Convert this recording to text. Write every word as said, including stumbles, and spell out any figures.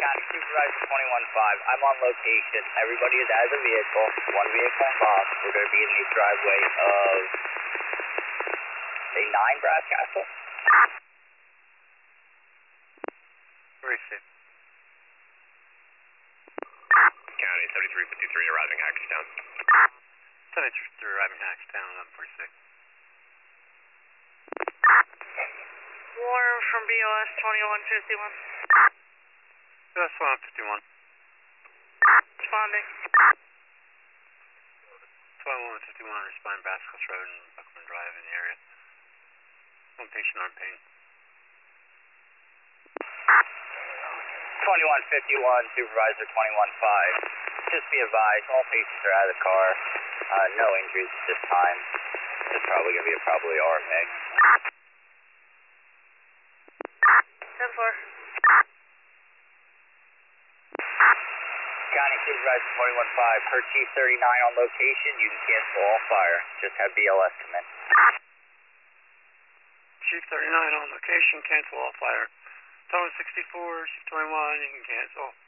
County Supervisor twenty-one five, I'm on location. Everybody is out of the vehicle. One vehicle involved. We're going to be in the driveway of, say, nine Brass Castle. Where is it? County seventy-three fifty-three arriving Hagerstown. seventy-three arriving Hagerstown, eleven forty-six. Warren from B O S twenty-one fifty-one. B O S twenty-one fifty-one. Responding. twenty-one fifty-one, responding Brascos Road and Buckman Drive in the area. One patient arm pain. twenty-one fifty-one, Supervisor twenty-one five. Just be advised, all patients are out of the car. Uh, no injuries at this time. It's probably going to be a probably R M A. ten four. County Supervisor twenty-one five, per Chief thirty-nine on location, you can cancel all fire. Just have B L S come in. Chief thirty-nine on location, cancel all fire. Tone sixty-four, Chief twenty-one, you can cancel.